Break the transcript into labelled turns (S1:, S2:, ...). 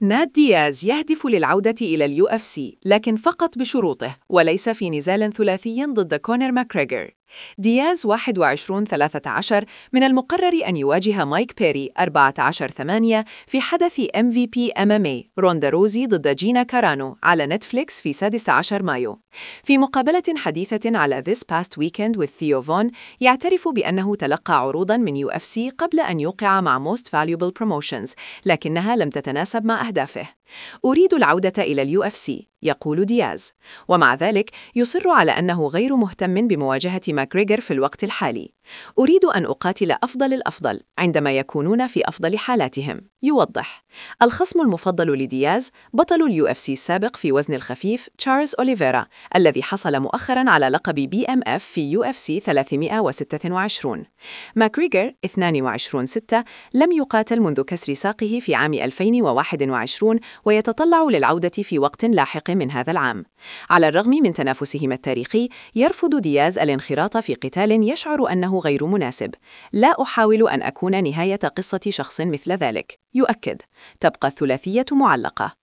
S1: نات دياز يهدف للعودة إلى اليو اف سي، لكن فقط بشروطه وليس في نزال ثلاثي ضد كونر ماكريغور. دياز 21-13 من المقرر أن يواجه مايك بيري 14-8 في حدث MVP MMA روندا روزي ضد جينا كارانو على نتفليكس في 16 مايو. في مقابلة حديثة على This Past Weekend with Theo Von يعترف بأنه تلقى عروضاً من UFC قبل أن يوقع مع Most Valuable Promotions، لكنها لم تتناسب مع أهدافه. أريد العودة إلى اليو اف سي، يقول دياز، ومع ذلك يصر على أنه غير مهتم بمواجهة ماكريغور في الوقت الحالي. أريد أن أقاتل أفضل الأفضل عندما يكونون في أفضل حالاتهم. يوضح: الخصم المفضل لدياز بطل اليو اف سي السابق في وزن الخفيف تشارلز أوليفيرا، الذي حصل مؤخراً على لقب BMF في يو اف سي 326. ماكريغور 22-6 لم يقاتل منذ كسر ساقه في عام 2021 ويتطلع للعودة في وقت لاحق من هذا العام. على الرغم من تنافسهما التاريخي، يرفض دياز الانخراط في قتال يشعر أنه غير مناسب. لا أحاول أن أكون نهاية قصة شخص مثل ذلك. يؤكد: تبقى الثلاثية معلقة.